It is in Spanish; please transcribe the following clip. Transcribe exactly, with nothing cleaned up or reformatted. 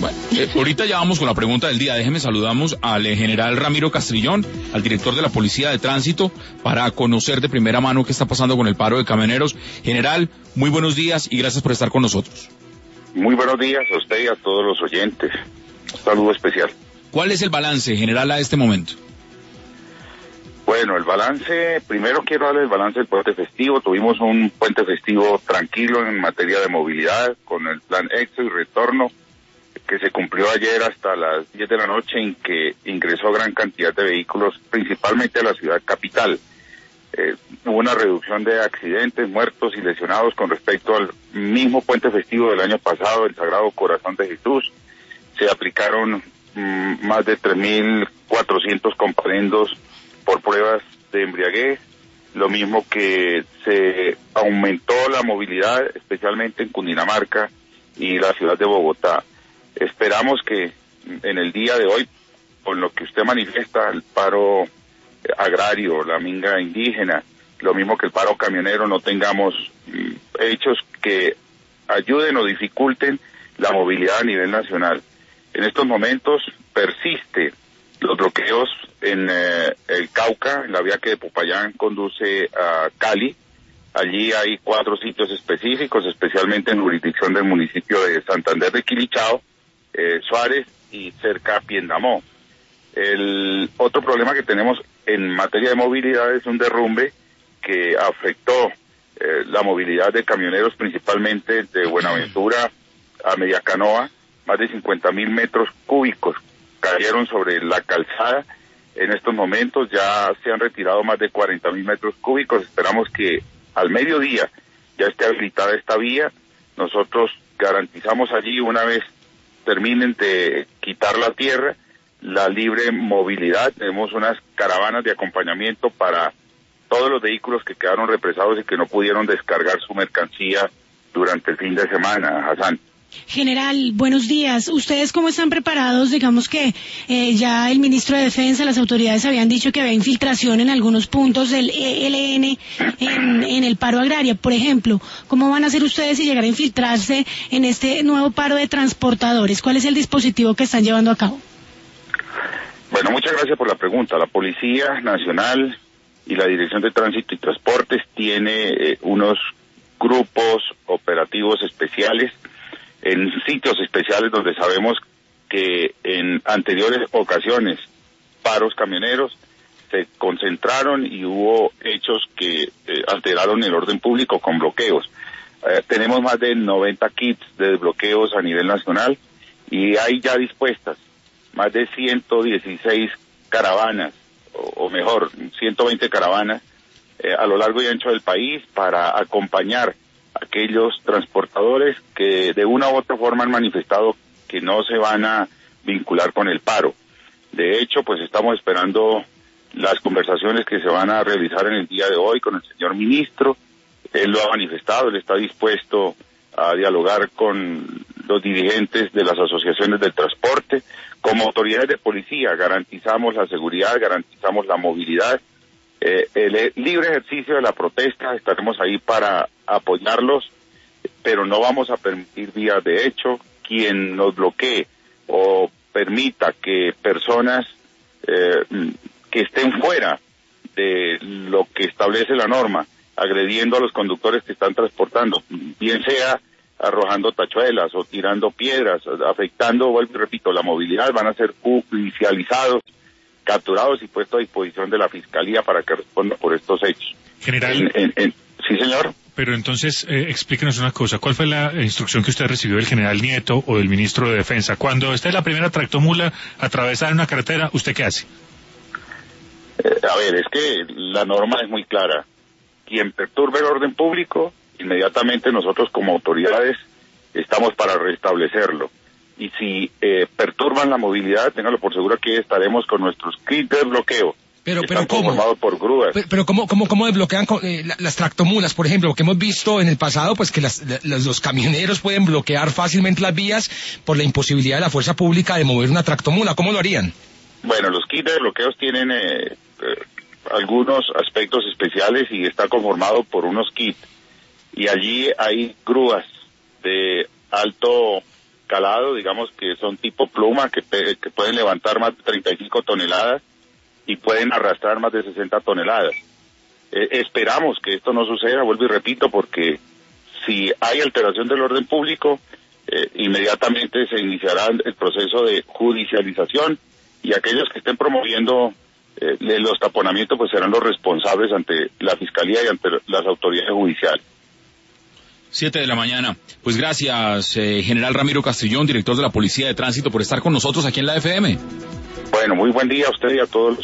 Bueno, eh, ahorita ya vamos con la pregunta del día. Déjeme saludamos al eh, general Ramiro Castrillón, al director de la Policía de Tránsito, para conocer de primera mano qué está pasando con el paro de camioneros. General, muy buenos días y gracias por estar con nosotros. Muy buenos días a usted y a todos los oyentes. Un saludo especial. ¿Cuál es el balance, general, a este momento? Bueno, el balance, primero quiero darle el balance del puente festivo. Tuvimos un puente festivo tranquilo en materia de movilidad, con el plan éxito y retorno, que se cumplió ayer hasta las diez de la noche, en que ingresó gran cantidad de vehículos, principalmente a la ciudad capital. Eh, hubo una reducción de accidentes, muertos y lesionados con respecto al mismo puente festivo del año pasado, el Sagrado Corazón de Jesús. Se aplicaron mmm, más de tres mil cuatrocientos comparendos por pruebas de embriaguez, lo mismo que se aumentó la movilidad, especialmente en Cundinamarca y la ciudad de Bogotá. Esperamos que en el día de hoy, con lo que usted manifiesta, el paro agrario, la minga indígena, lo mismo que el paro camionero, no tengamos mm, hechos que ayuden o dificulten la movilidad a nivel nacional. En estos momentos persiste los bloqueos en eh, el Cauca, en la vía que de Popayán conduce a Cali. Allí hay cuatro sitios específicos, especialmente en jurisdicción del municipio de Santander de Quilichao, eh, Suárez y cerca a Piendamó. El otro problema que tenemos en materia de movilidad es un derrumbe que afectó eh, la movilidad de camioneros, principalmente de Buenaventura a Mediacanoa. Más de cincuenta mil metros cúbicos cayeron sobre la calzada. En estos momentos ya se han retirado más de cuarenta mil metros cúbicos. Esperamos que al mediodía ya esté habilitada esta vía. Nosotros garantizamos allí, una vez terminen de quitar la tierra, la libre movilidad. Tenemos unas caravanas de acompañamiento para todos los vehículos que quedaron represados y que no pudieron descargar su mercancía durante el fin de semana, Hassan. General, buenos días. ¿Ustedes cómo están preparados? Digamos que eh, ya el ministro de Defensa, las autoridades habían dicho que había infiltración en algunos puntos del E L N en, en el paro agrario. Por ejemplo, ¿cómo van a hacer ustedes si llegar a infiltrarse en este nuevo paro de transportadores? ¿Cuál es el dispositivo que están llevando a cabo? Bueno, muchas gracias por la pregunta. La Policía Nacional y la Dirección de Tránsito y Transportes tiene eh, unos grupos operativos especiales en sitios especiales donde sabemos que en anteriores ocasiones paros camioneros se concentraron y hubo hechos que eh, alteraron el orden público con bloqueos. Eh, tenemos más de noventa kits de desbloqueos a nivel nacional y hay ya dispuestas más de ciento dieciséis caravanas, o, o mejor, ciento veinte caravanas eh, a lo largo y ancho del país para acompañar aquellos transportadores que de una u otra forma han manifestado que no se van a vincular con el paro. De hecho, pues estamos esperando las conversaciones que se van a realizar en el día de hoy con el señor ministro. Él lo ha manifestado, él está dispuesto a dialogar con los dirigentes de las asociaciones del transporte. Como autoridades de policía garantizamos la seguridad, garantizamos la movilidad. Eh, el libre ejercicio de la protesta, estaremos ahí para apoyarlos, pero no vamos a permitir vías de hecho. Quien nos bloquee o permita que personas eh, que estén fuera de lo que establece la norma, agrediendo a los conductores que están transportando, bien sea arrojando tachuelas o tirando piedras, afectando, vuelvo y repito, la movilidad, van a ser judicializados, capturados y puestos a disposición de la Fiscalía para que responda por estos hechos. General. En, en, en, sí, señor. Pero entonces, eh, explíquenos una cosa. ¿Cuál fue la instrucción que usted recibió del general Nieto o del ministro de Defensa? Cuando esta es la primera tractomula atravesada en una carretera, ¿usted qué hace? Eh, a ver, es que la norma es muy clara. Quien perturbe el orden público, inmediatamente nosotros como autoridades estamos para restablecerlo. Y si eh, perturban la movilidad, ténganlo por seguro que estaremos con nuestros kits de bloqueo. Pero, Están pero ¿cómo? conformados por grúas. Pero, pero ¿cómo, cómo, cómo desbloquean con, eh, las tractomulas, por ejemplo? Porque hemos visto en el pasado pues que las, las, los camioneros pueden bloquear fácilmente las vías por la imposibilidad de la fuerza pública de mover una tractomula. ¿Cómo lo harían? Bueno, los kits de bloqueos tienen eh, eh, algunos aspectos especiales y está conformado por unos kits. Y allí hay grúas de alto calado, digamos que son tipo pluma, que, que pueden levantar más de treinta y cinco toneladas y pueden arrastrar más de sesenta toneladas. Eh, esperamos que esto no suceda, vuelvo y repito, porque si hay alteración del orden público, eh, inmediatamente se iniciará el proceso de judicialización y aquellos que estén promoviendo eh, los taponamientos pues serán los responsables ante la Fiscalía y ante las autoridades judiciales. Siete de la mañana. Pues gracias, eh, General Ramiro Castrillón, director de la Policía de Tránsito, por estar con nosotros aquí en la F M. Bueno, muy buen día a usted y a todos los